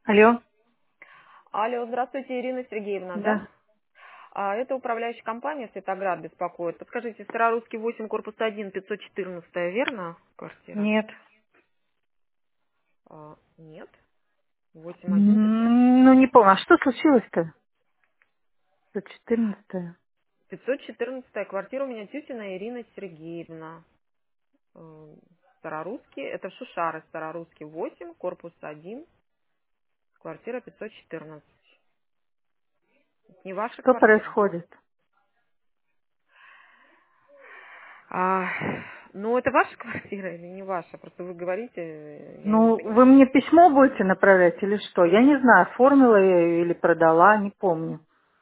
Алло, Алло, здравствуйте, Ирина Сергеевна, да? да. Это управляющая компания «Светоград» беспокоит. Подскажите, Старорусский 8, корпус 1, 514, верно, квартира? Нет. Нет. 8.1, 500. Ну, не помню. А что случилось-то? 114. 514 квартира у меня тетина Ирина Сергеевна. Старорусский, это в Шушары, Старорусский 8, корпус 1, квартира 514. Не ваша Что квартира? происходит? А, ну, это ваша квартира или не ваша? Просто вы говорите, я не Ну, вы понимаю. мне письмо будете направлять или что? Я не знаю, оформила я ее или продала, не помню.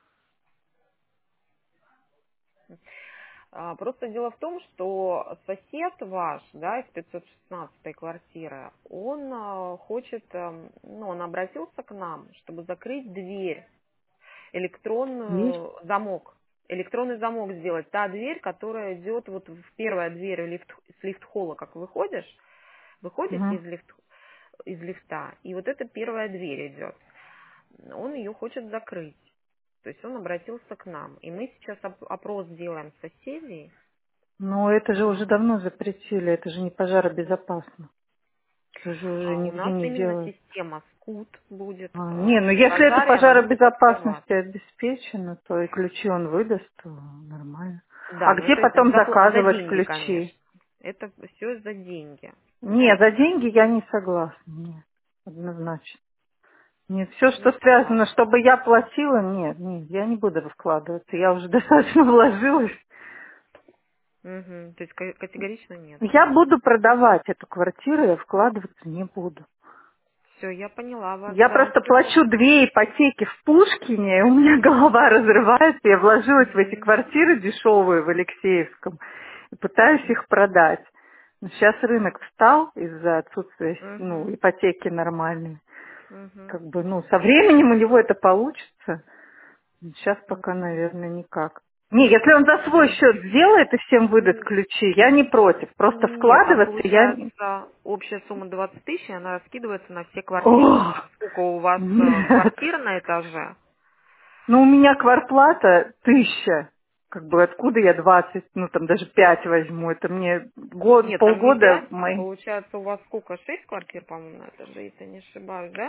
Просто дело в том, что сосед ваш, да, из 516 квартиры, он хочет, ну, он обратился к нам, чтобы закрыть дверь, Дверь? электронный замок сделать. Та дверь, которая идет вот в первая дверь с лифт-холла, как выходите Угу. из лифта, и вот эта первая дверь идет. Он ее хочет закрыть. То есть он обратился к нам. И мы сейчас опрос делаем соседей. Ну, это же уже А, давно запретили, это же не пожаробезопасно. Это же уже у нигде нас не именно делают. система СКУТ будет. Не, ну При если это пожаре она будет открывать. пожаробезопасности обеспечено, то и ключи он выдаст, то нормально. А Да, но где это потом за заказывать деньги, ключи? конечно. Это все за деньги. Не, за деньги я не согласна, нет, однозначно. Нет, все, Не что связано, согласна. чтобы я платила, нет, я не буду вкладываться. Я уже достаточно вложилась. Мгм. То есть категорично нет, Я да? буду продавать эту квартиру, я вкладываться не буду. Все, я поняла вас, Я да. просто плачу 2 ипотеки в Пушкине, и у меня голова разрывается. Я вложилась в эти Мгм. квартиры дешевые в Алексеевском и пытаюсь их продать. Но сейчас рынок встал из-за отсутствия, Мгм. ипотеки нормальной. Мгм. Как бы, со временем у него это получится. Сейчас пока, Мгм. наверное, никак. Не, если он за свой Мгм. счет сделает и всем выдаст М, ключи, я не против. Просто Нет, там вкладываться я... получается общая сумма 20 тысяч, и она раскидывается на все квартиры. О, Сколько у вас нет. квартир на этаже? Ну, у меня квартплата 1000. Как бы откуда я 20, там даже 5 возьму. Это мне Нет, там не полгода 5. мои... Получается, у вас сколько? 6 квартир, по-моему, на этаже, если не ошибаюсь, да?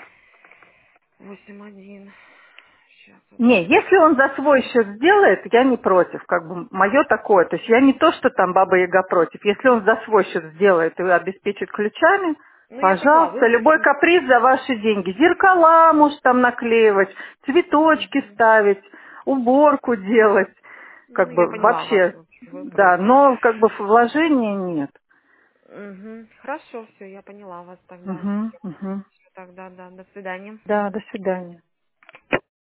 8.1. Сейчас, одну Не, если он секунду. за свой счет сделает, я не против. Как бы мое такое. То есть я не то, что там Баба Яга против. Если он за свой счет сделает и обеспечит ключами, Ну, я поняла. пожалуйста, Вы, в любой общем... каприз за ваши деньги. Зеркала может там наклеивать, цветочки Мгм. ставить, уборку делать. Ну, Как я бы поняла вас, вообще, в общем, вы да, против. но как бы вложения нет. Мгм. Хорошо, все, я поняла вас тогда. Угу, угу. Тогда, да, до свидания. Да, до свидания.